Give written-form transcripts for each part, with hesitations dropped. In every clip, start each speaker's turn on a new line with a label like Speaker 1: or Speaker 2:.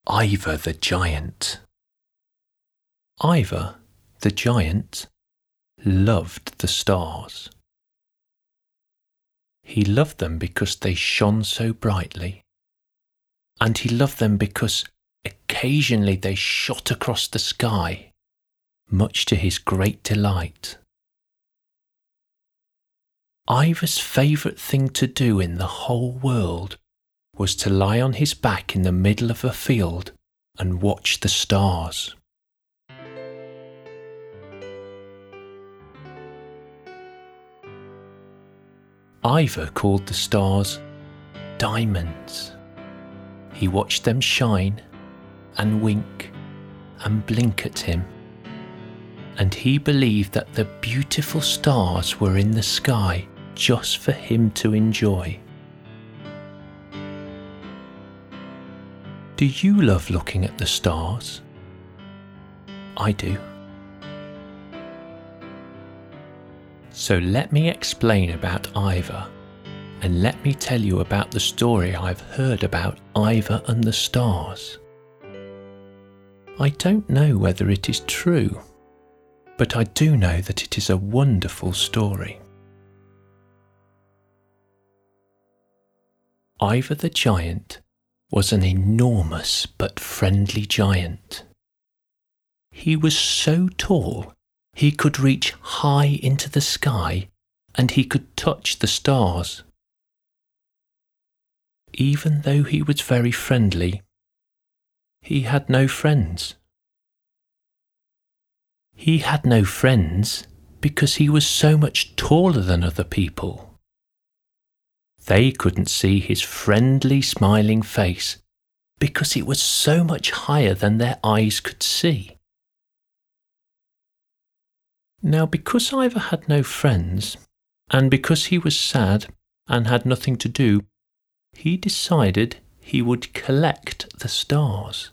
Speaker 1: Ivar the Giant. Ivar the Giant loved the stars. He loved them because they shone so brightly, and he loved them because occasionally they shot across the sky, much to his great delight. Ivar's favourite thing to do in the whole world was to lie on his back in the middle of a field and watch the stars. Ivar called the stars diamonds. He watched them shine and wink and blink at him, and he believed that the beautiful stars were in the sky just for him to enjoy. Do you love looking at the stars? I do. So let me explain about Ivar, and let me tell you about the story I've heard about Ivar and the stars. I don't know whether it is true, but I do know that it is a wonderful story. Ivar the Giant was an enormous but friendly giant. He was so tall he could reach high into the sky, and he could touch the stars. Even though he was very friendly, he had no friends. He had no friends because he was so much taller than other people. They couldn't see his friendly, smiling face because it was so much higher than their eyes could see. Now, because Ivar had no friends, and because he was sad and had nothing to do, he decided he would collect the stars.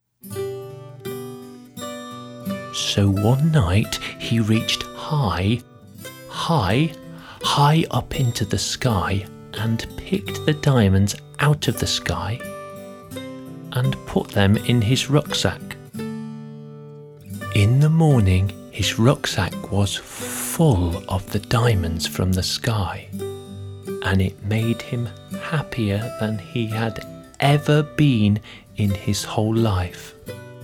Speaker 1: So one night he reached high up into the sky and picked the diamonds out of the sky and put them in his rucksack. In the morning, his rucksack was full of the diamonds from the sky, and it made him happier than he had ever been in his whole life.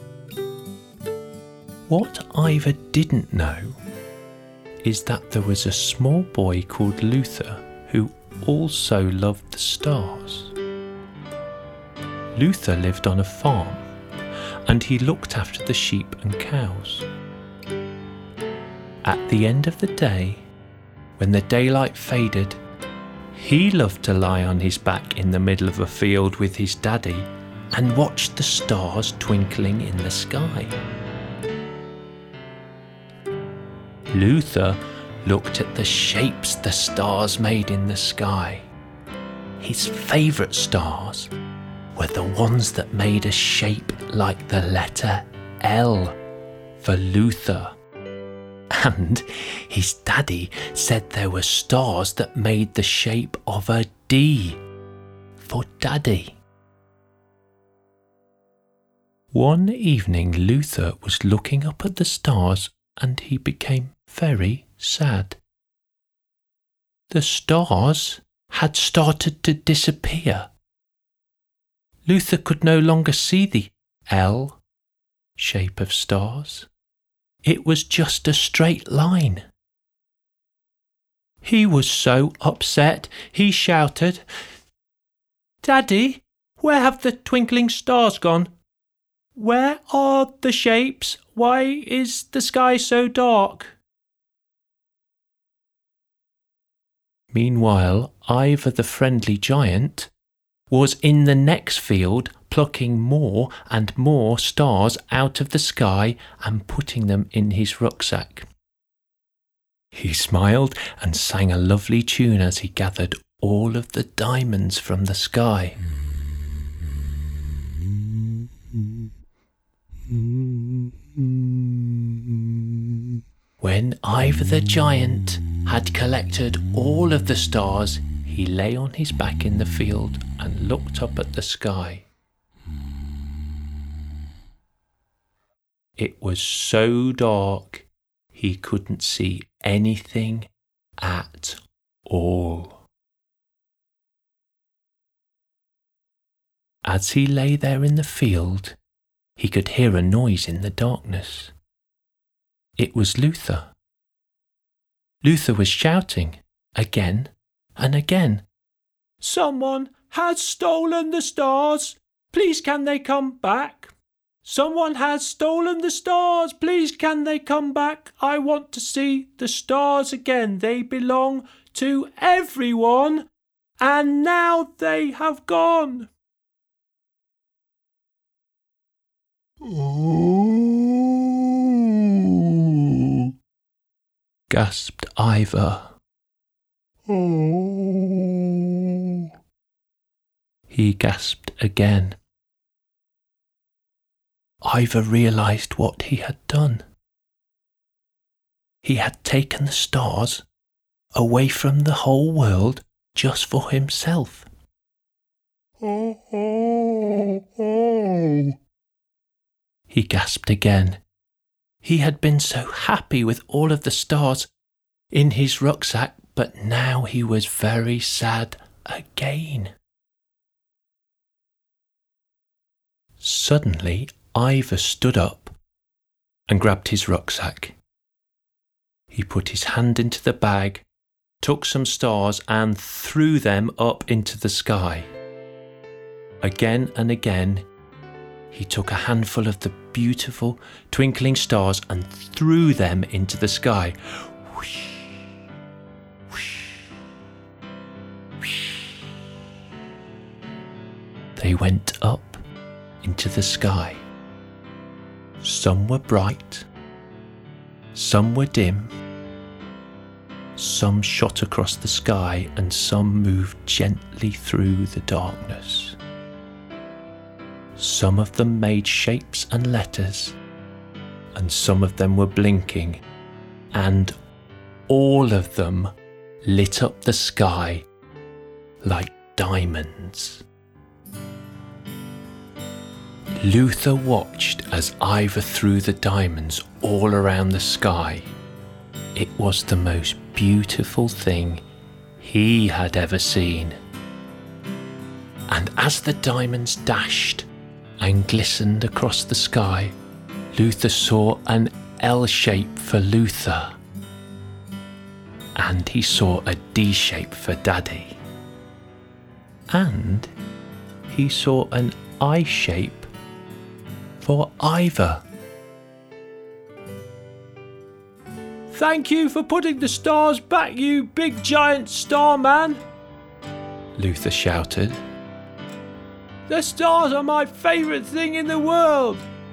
Speaker 1: What Ivar didn't know is that there was a small boy called Luther who also loved the stars. Luther lived on a farm, and he looked after the sheep and cows. At the end of the day, when the daylight faded, he loved to lie on his back in the middle of a field with his daddy and watch the stars twinkling in the sky. Luther looked at the shapes the stars made in the sky. His favourite stars were the ones that made a shape like the letter L for Luther. And his daddy said there were stars that made the shape of a D for Daddy. One evening Luther was looking up at the stars and he became very sad. The stars had started to disappear. Luther could no longer see the L shape of stars. It was just a straight line. He was so upset, he shouted, "Daddy, where have the twinkling stars gone? Where are the shapes? Why is the sky so dark?" Meanwhile, Ivar the friendly giant was in the next field plucking more and more stars out of the sky and putting them in his rucksack. He smiled and sang a lovely tune as he gathered all of the diamonds from the sky. When Ivar the giant had collected all of the stars, he lay on his back in the field and looked up at the sky. It was so dark he couldn't see anything at all. As he lay there in the field, he could hear a noise in the darkness. It was Luther. Luther was shouting again and again, "Someone has stolen the stars. Please can they come back? Someone has stolen the stars. Please can they come back? I want to see the stars again. They belong to everyone, and now they have gone."
Speaker 2: "Oh,"
Speaker 1: gasped Ivor.
Speaker 2: "Oh."
Speaker 1: He gasped again. Ivor realized what he had done. He had taken the stars away from the whole world just for himself.
Speaker 2: "Oh, oh, oh."
Speaker 1: He gasped again. He had been so happy with all of the stars in his rucksack, but now he was very sad again. Suddenly, Ivor stood up and grabbed his rucksack. He put his hand into the bag, took some stars and threw them up into the sky. Again and again, he took a handful of the beautiful twinkling stars and threw them into the sky. Whoosh, whoosh, whoosh. They went up into the sky. Some were bright, some were dim, some shot across the sky, and some moved gently through the darkness. Some of them made shapes and letters, and some of them were blinking, and all of them lit up the sky like diamonds. Luther watched as Ivor threw the diamonds all around the sky. It was the most beautiful thing he had ever seen. And as the diamonds dashed and glistened across the sky, Luther saw an L shape for Luther. And he saw a D shape for Daddy. And he saw an I shape for Ivor. "Thank you for putting the stars back, you big giant star man," Luther shouted. "The stars are my favourite thing in the world."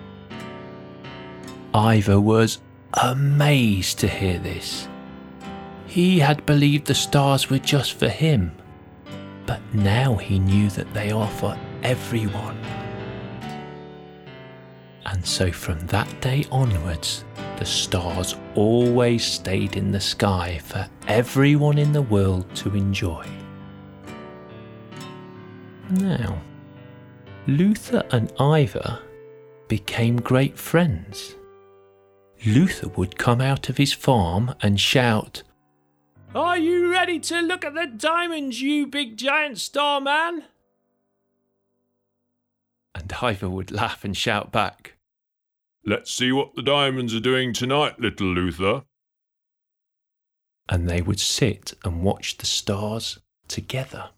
Speaker 1: Ivor was amazed to hear this. He had believed the stars were just for him, but now he knew that they are for everyone. And so from that day onwards, the stars always stayed in the sky for everyone in the world to enjoy. Now, Luther and Ivor became great friends. Luther would come out of his farm and shout, "Are you ready to look at the diamonds, you big giant star man?" And Ivor would laugh and shout back,
Speaker 2: "Let's see what the diamonds are doing tonight, little Luther."
Speaker 1: And they would sit and watch the stars together.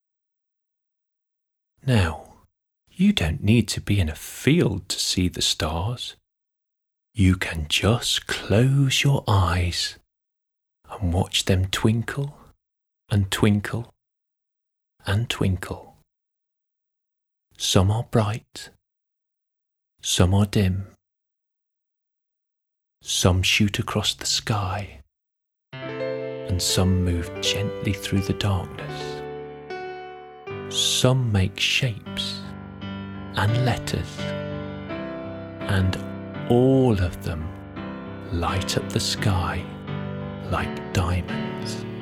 Speaker 1: Now, you don't need to be in a field to see the stars. You can just close your eyes and watch them twinkle and twinkle and twinkle. Some are bright, some are dim. Some shoot across the sky, and some move gently through the darkness. Some make shapes and letters, and all of them light up the sky like diamonds.